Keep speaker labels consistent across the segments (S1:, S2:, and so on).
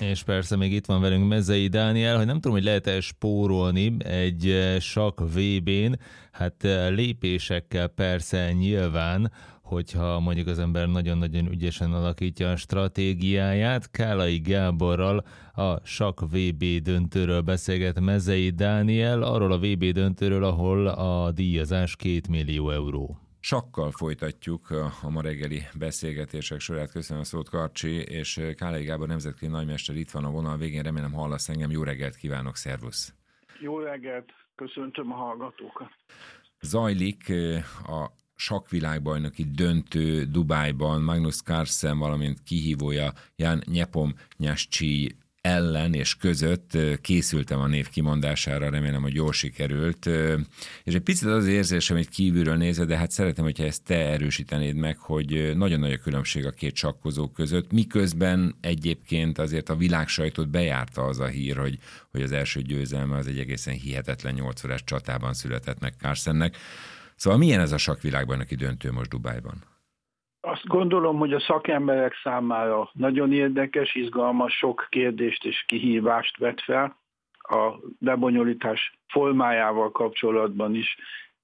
S1: És persze még itt van velünk Mezei Dániel, hogy nem tudom, hogy lehet-e spórolni egy sakk VB-n, hát lépésekkel persze nyilván, hogyha mondjuk az ember nagyon-nagyon ügyesen alakítja a stratégiáját. Kálai Gáborral, a sakk VB döntőről beszélget Mezei Dániel, arról a VB döntőről, ahol a díjazás 2 millió euró.
S2: Sakkal folytatjuk a ma reggeli beszélgetések sorát. Köszönöm a szót, Karcsi, és Kálai Gábor nemzetközi nagymester itt van a vonal végén. Remélem hallasz engem. Jó reggelt kívánok, szervusz!
S3: Jó reggelt, köszöntöm a hallgatókat!
S2: Zajlik a sakkvilágbajnoki döntő Dubájban Magnus Carlsen, valamint kihívója Jan Nepomniachtchi ellen és között. Készültem a név kimondására, remélem, hogy jól sikerült. És egy picit az érzésem, hogy kívülről nézve, de hát szeretném, hogyha ezt te erősítenéd meg, hogy nagyon nagy a különbség a két sakkozó között, miközben egyébként azért a világsajtót bejárta az a hír, hogy az első győzelme az egy egészen hihetetlen 8 órás csatában született meg Carlsennek. Szóval milyen ez a sakkvilágbajnoki döntő most Dubájban?
S3: Azt gondolom, hogy a szakemberek számára nagyon érdekes, izgalmas, sok kérdést és kihívást vet fel a lebonyolítás formájával kapcsolatban is,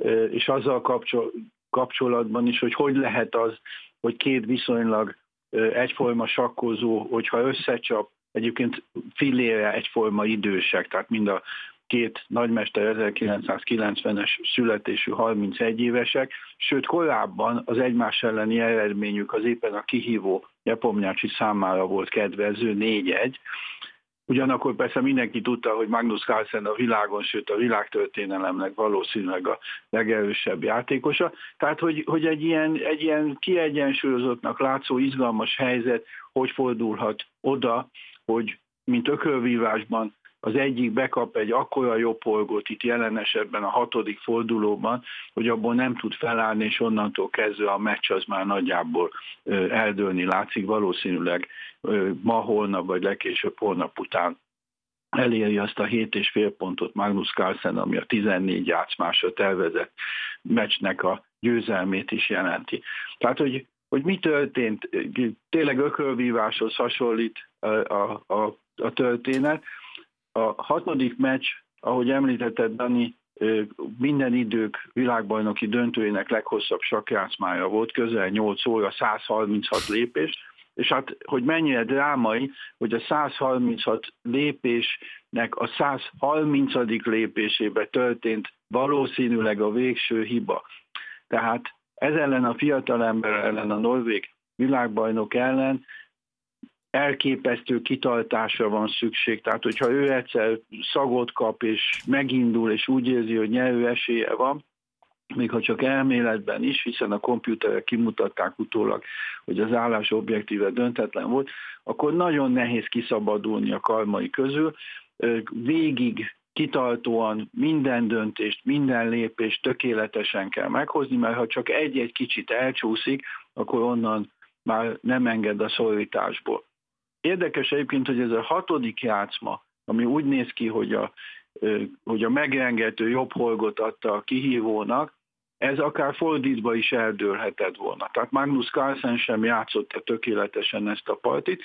S3: és azzal kapcsolatban is, hogy lehet az, hogy két viszonylag egyforma sakkozó, hogyha összecsap, egyébként fillére egyforma idősek, tehát mind a két nagymester 1990-es születésű 31 évesek, sőt korábban az egymás elleni eredményük az éppen a kihívó Nepomniachtchi számára volt kedvező, 4-1. Ugyanakkor persze mindenki tudta, hogy Magnus Carlsen a világon, sőt a világtörténelemnek valószínűleg a legerősebb játékosa. Tehát, hogy egy ilyen kiegyensúlyozottnak látszó izgalmas helyzet, hogy fordulhat oda, hogy mint ökölvívásban az egyik bekap egy akkora jobb polgot itt jelen esetben a 6. fordulóban, hogy abból nem tud felállni, és onnantól kezdve a meccs az már nagyjából eldőlni látszik. Valószínűleg ma, holnap, vagy legkésőbb holnap után eléri azt a 7,5 pontot Magnus Carlsen, ami a 14 játszmásra tervezett meccsnek a győzelmét is jelenti. Tehát, hogy mi történt, tényleg ökölvíváshoz hasonlít a történet. A 6. meccs, ahogy említetted, Dani, minden idők világbajnoki döntőjének leghosszabb sakkjátszmája volt, közel 8 óra, 136 lépés, és hát, hogy mennyire drámai, hogy a 136 lépésnek a 130. lépésébe történt valószínűleg a végső hiba. Tehát ez ellen a fiatalember ellen, a norvég világbajnok ellen elképesztő kitartásra van szükség. Tehát, hogyha ő egyszer szagot kap, és megindul, és úgy érzi, hogy nyerő esélye van, még ha csak elméletben is, hiszen a komputerek kimutatták utólag, hogy az állás objektíve döntetlen volt, akkor nagyon nehéz kiszabadulni a karmai közül. Végig kitartóan minden döntést, minden lépést tökéletesen kell meghozni, mert ha csak egy-egy kicsit elcsúszik, akkor onnan már nem enged a szorításból. Érdekes egyébként, hogy ez a 6. játszma, ami úgy néz ki, hogy a megrengető jobb holgot adta a kihívónak, ez akár fordítva is eldőlhetett volna. Tehát Magnus Carlsen sem játszotta tökéletesen ezt a partit,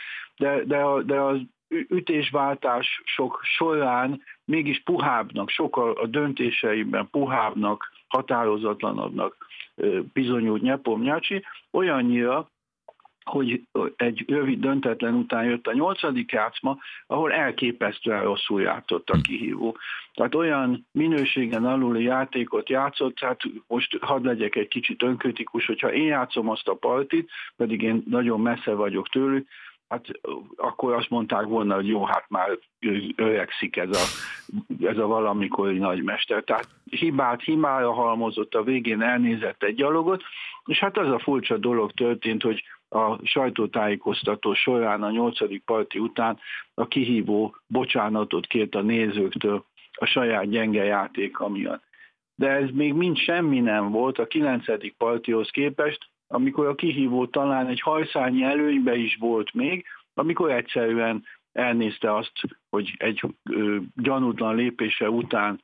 S3: de az ütésváltás sok során mégis puhábbnak, sokkal a döntéseiben puhábbnak, határozatlanabbnak bizonyult Nepomniachtchi, olyannyira, hogy egy rövid döntetlen után jött a 8. játszma, ahol elképesztően rosszul játszott a kihívó. Tehát olyan minőségen aluli játékot játszott, hát most hadd legyek egy kicsit önkritikus, hogyha én játszom azt a partit, pedig én nagyon messze vagyok tőlük, hát akkor azt mondták volna, hogy jó, hát már öregszik ez a valamikori nagymester. Tehát hibára halmozott, a végén elnézett egy gyalogot, és hát az a furcsa dolog történt, hogy a sajtótájékoztató során a 8. parti után a kihívó bocsánatot kért a nézőktől a saját gyenge játéka miatt. De ez még mind semmi nem volt a 9. partihoz képest, amikor a kihívó talán egy hajszányi előnybe is volt még, amikor egyszerűen elnézte azt, hogy egy gyanútlan lépése után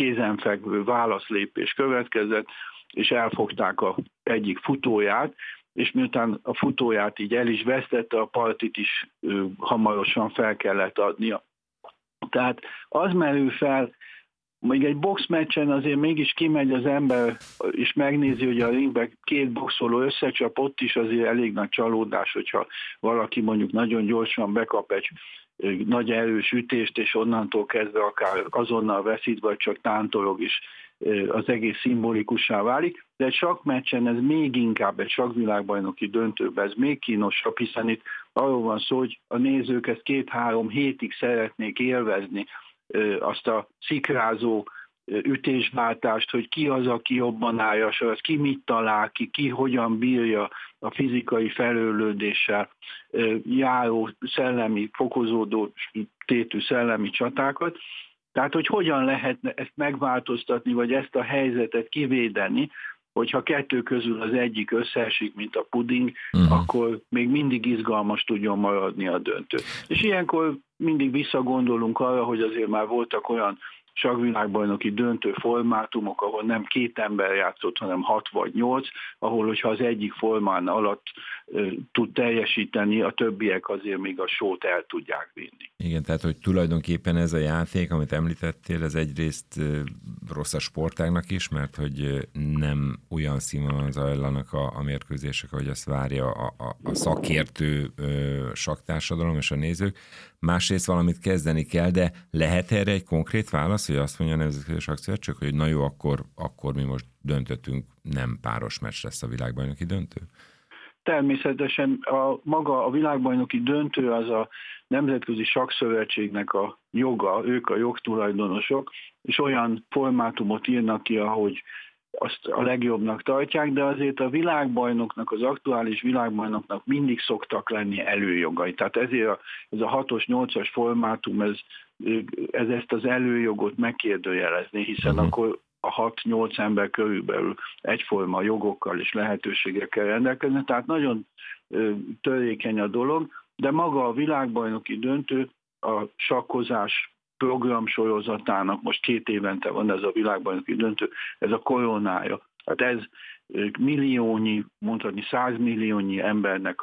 S3: kézenfekvő válaszlépés következett, és elfogták egyik futóját, és miután a futóját így el is vesztette, a partit is hamarosan fel kellett adnia. Tehát az merül fel, még egy boxmeccsen azért mégis kimegy az ember, és megnézi, hogy a ringben két boxoló összecsap, ott is azért elég nagy csalódás, hogyha valaki mondjuk nagyon gyorsan bekap egy nagy erős ütést, és onnantól kezdve akár azonnal veszít, vagy csak tántolog is, az egész szimbolikussá válik, de egy sakkmeccsen ez még inkább, egy sakkvilágbajnoki döntőben ez még kínosabb, hiszen itt arról van szó, hogy a nézők ezt 2-3 hétig szeretnék élvezni, azt a szikrázó ütésváltást, hogy ki az, aki jobban állja, az ki mit talál ki hogyan bírja a fizikai felőlődéssel járó szellemi, fokozódó tétű szellemi csatákat. Tehát, hogy hogyan lehetne ezt megváltoztatni, vagy ezt a helyzetet kivédeni, hogyha kettő közül az egyik összeesik, mint a puding, akkor még mindig izgalmas tudjon maradni a döntő. És ilyenkor mindig visszagondolunk arra, hogy azért már voltak olyan sakkvilágbajnoki döntő formátumok, ahol nem 2 ember játszott, hanem 6 vagy 8, ahol, hogyha az egyik formán alatt tud teljesíteni, a többiek azért még a sót el tudják vinni.
S2: Igen, tehát, hogy tulajdonképpen ez a játék, amit említettél, ez egyrészt rossz a sportágnak is, mert hogy nem olyan színvonalon zajlanak a mérkőzések, ahogy azt várja a szakértő sakktársadalom és a nézők. Másrészt valamit kezdeni kell, de lehet erre egy konkrét válasz, hogy azt mondja a Nemzetközi Sakkszövetség, hogy na jó, akkor mi most döntöttünk, nem páros meccs lesz a világbajnoki döntő?
S3: Természetesen maga a világbajnoki döntő az a Nemzetközi Sakkszövetségnek a joga, ők a jogtulajdonosok, és olyan formátumot írnak ki, ahogy azt a legjobbnak tartják, de azért a világbajnoknak, az aktuális világbajnoknak mindig szoktak lenni előjogai. Tehát ezért ez a 6-os, 8-as formátum, ez ezt az előjogot megkérdőjelezni, hiszen akkor a 6-8 ember körülbelül egyforma jogokkal és lehetőségekkel rendelkeznek, tehát nagyon törékeny a dolog, de maga a világbajnoki döntő a sakkozás programsorozatának, most 2 évente van ez a világbajnoki döntő, ez a koronája. Hát ez milliónyi, mondhatni 100 milliónyi embernek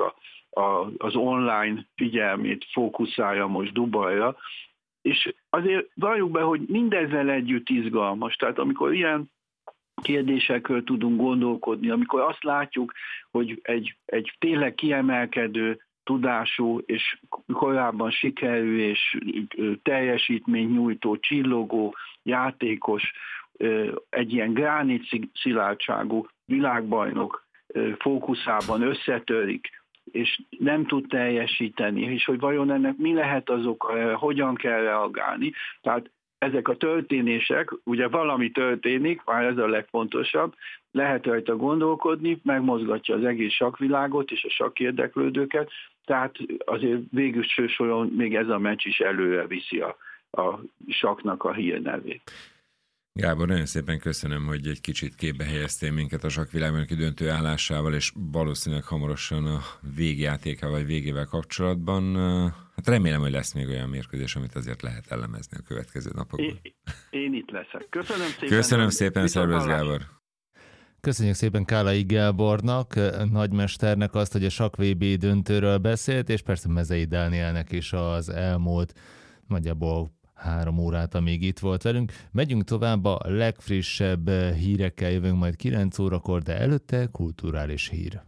S3: az online figyelmét fókuszálja most Dubajra, és azért valljuk be, hogy mindezzel együtt izgalmas. Tehát amikor ilyen kérdésekről tudunk gondolkodni, amikor azt látjuk, hogy egy tényleg kiemelkedő, tudású és korábban sikerű és teljesítménynyújtó, csillogó játékos, egy ilyen gránit szilárdságú világbajnok fókuszában összetörik, és nem tud teljesíteni, és hogy vajon ennek mi lehet az oka, hogyan kell reagálni. Tehát ezek a történések, ugye valami történik, már ez a legfontosabb, lehet rajta gondolkodni, megmozgatja az egész sakkvilágot és a sakkérdeklődőket, tehát azért végül soron még ez a meccs is előre viszi a sakknak a hírnevét.
S2: Gábor, nagyon szépen köszönöm, hogy egy kicsit képbe helyeztél minket a sakkvilágbajnoki döntő állásával, és valószínűleg hamarosan a végjátékával vagy végével kapcsolatban. Hát remélem, hogy lesz még olyan mérkőzés, amit azért lehet elemezni a következő napokban.
S3: Én itt leszek. Köszönöm szépen.
S2: Köszönöm szépen, szervusz Gábor.
S1: Köszönjük szépen Kálai Gábornak, nagymesternek azt, hogy a Sakk VB döntőről beszélt, és persze Mezei Dánielnek is az elmúlt nagyjából 3 órát, amíg itt volt velünk. Megyünk tovább, a legfrissebb hírekkel jövünk majd 9 órakor, de előtte kulturális hír.